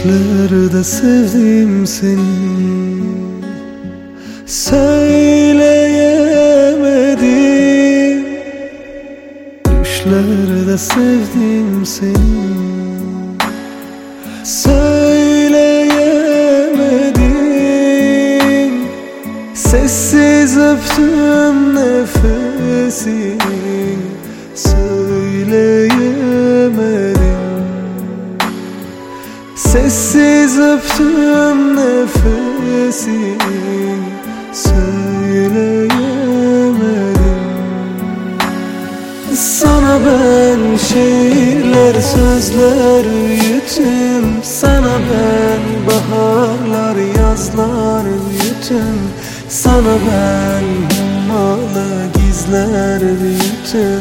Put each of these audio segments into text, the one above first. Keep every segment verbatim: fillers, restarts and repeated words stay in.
Düşlerde sevdim seni, söyleyemedim. Düşlerde sevdim seni, söyleyemedim. Sessiz öptüm nefesini, söyleyemedim. Sessiz öptüm nefesini, söyleyemedim. Sana ben şiirler, sözler büyüttüm. Sana ben baharlar, yazlar büyüttüm. Sana ben hummalı gizler büyüttüm,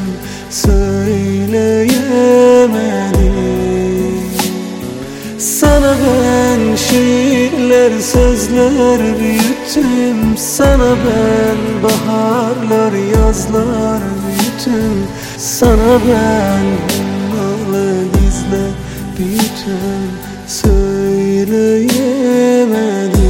söyleyemedim. Sana ben şiirler, sözler büyüttüm. Sana ben baharlar, yazlar büyüttüm. Sana ben hummalı gizler büyüttüm, söyleyemedim.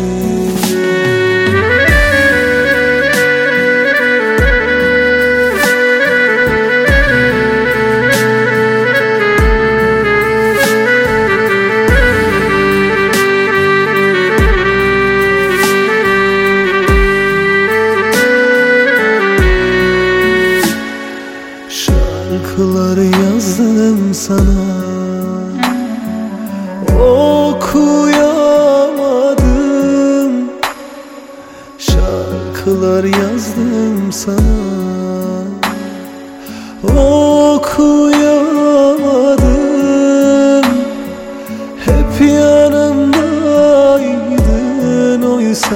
Şarkılar yazdım sana, okuyamadım. Şarkılar yazdım sana, okuyamadım. Hep yanımdaydın, oysa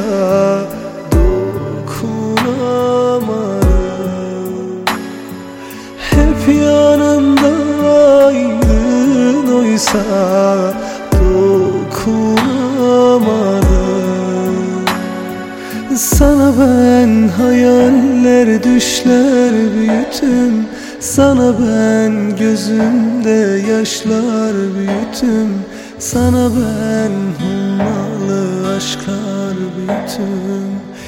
dokunamadım. Hep yanımdaydın, oysa dokunamadım. Sana ben hayaller, düşler büyüttüm. Sana ben gözümde yaşlar büyüttüm. Sana ben hummalı aşklar büyüttüm,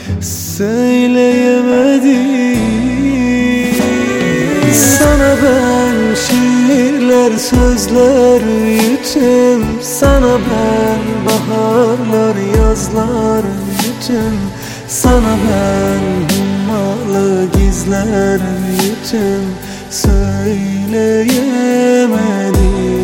söyleyemedim. Sana ben şiirler, sözler büyüttüm. Sana ben baharlar, yazlar büyüttüm. Sana ben hummalı gizler büyüttüm, söyleyemedim.